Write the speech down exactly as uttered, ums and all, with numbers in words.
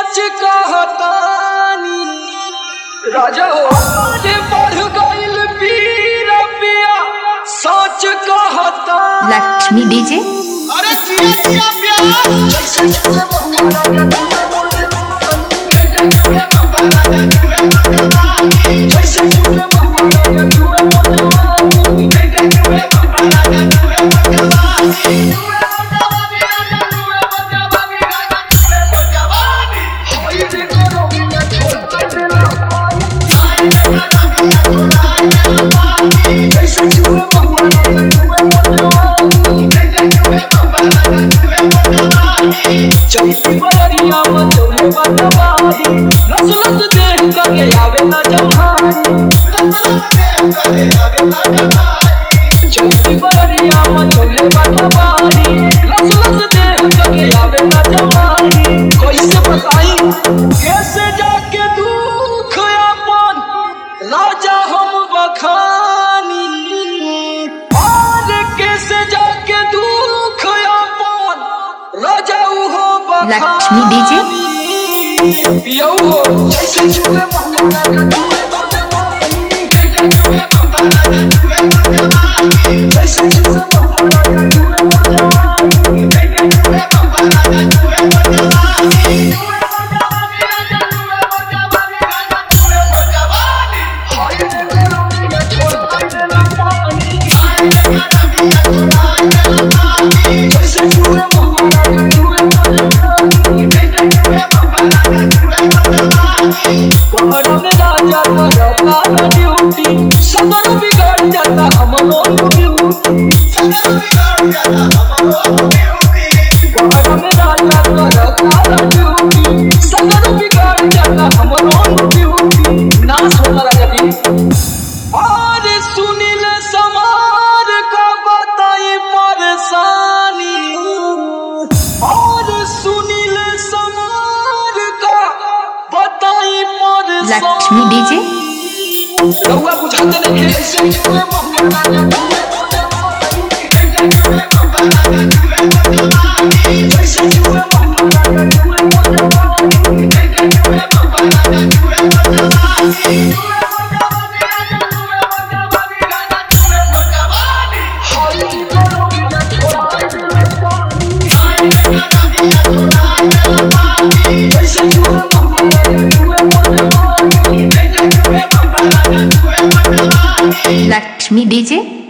सच कहतानी राजा हो आगे बढ़ गइल पीर पिया सच कहता लक्ष्मी डीजे। अरे जिया जिया प्यार जैसे जैसे बहुआ राजा तू बोले जैसे बहुआ राजा तू बोले जैसे जैसे बहुआ राजा तू बोले जैसे जैसे बहुआ राजा तू बोले चौकी बरिया मचौले बतवाही लस लस देह के आवे ना जवानी चौकी बरिया मचौले बतवाही लस लस देह के आवे ना जवानी कैसे बताई कैसे जाके दुख अपन राजा हम बखानी और कैसे जाके दुख अपन राजा हो लक्ष्मी डीजे। पियो हो जैसे जुए मोहम्मद जैसे जुए राजा करता ड्यूटी सबर बिगड़ जाता हमरो ड्यूटी सबर बिगड़ जाता हमरो ड्यूटी राजा करता ड्यूटी सबर बिगड़ जाता हमरो ड्यूटी नाश होता राजा जी। और सुनील समार का बताई परेशानी और सुनील समार का बताई परेशानी लक्ष्मी डीजे। रहुआ बुझाते नहीं है ऐसे जुए मोहम्मद राजा जैसे जुए मोहम्मद लक्ष्मी डीजे।